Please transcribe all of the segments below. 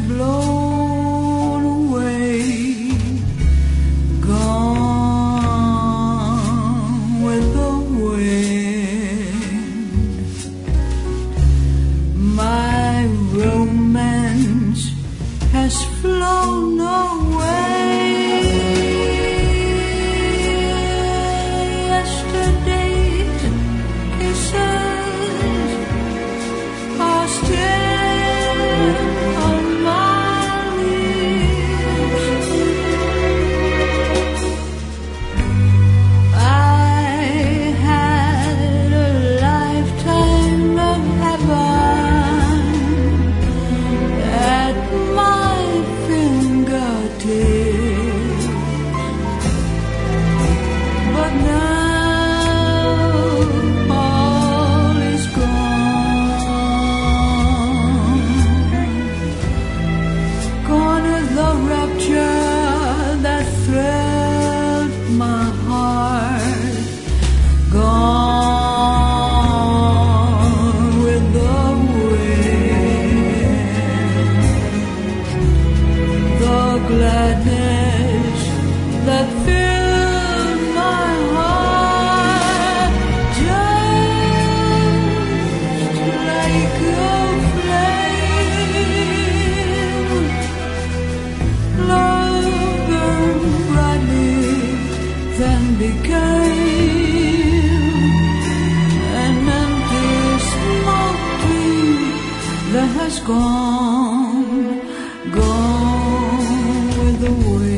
blown away, gone with the wind. My romance has flown away. Yesterday's kisses are still on my lips. I had a lifetime of heaven at my fingertips, but now all is gone. Gone is the rapture that thrilled my heart. Gone with the wind. The gladness that filled my heart, just like a flame. Love burned brightly, then became an empty smoke dream that has gone, gone with the wind.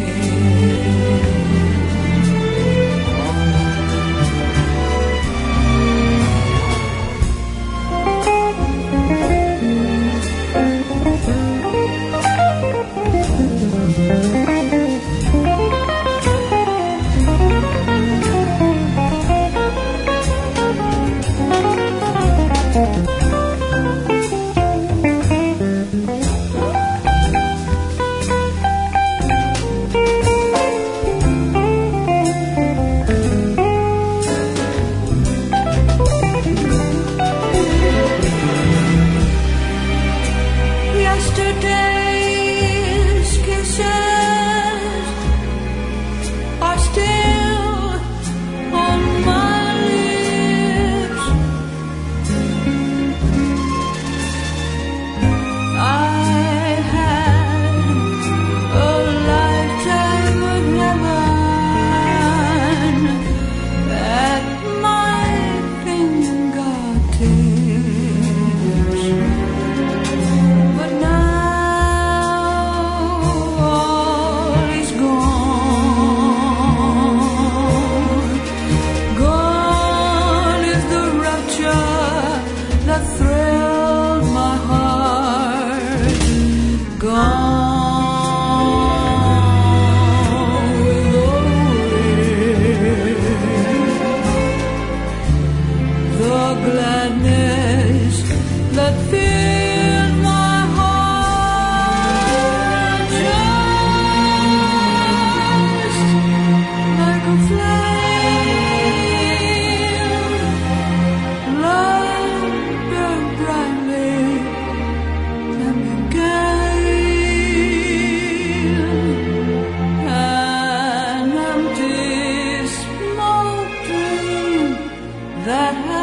Yesterday's kisses are still on my lips. I had a lifetime of heaven at my fingertips, but now all is gone. Gone is the rapture that thrilled my heart. Gone with the wind. The gladness that filled my heart, just like a flame. Love burned brightly and became an empty smoke dream that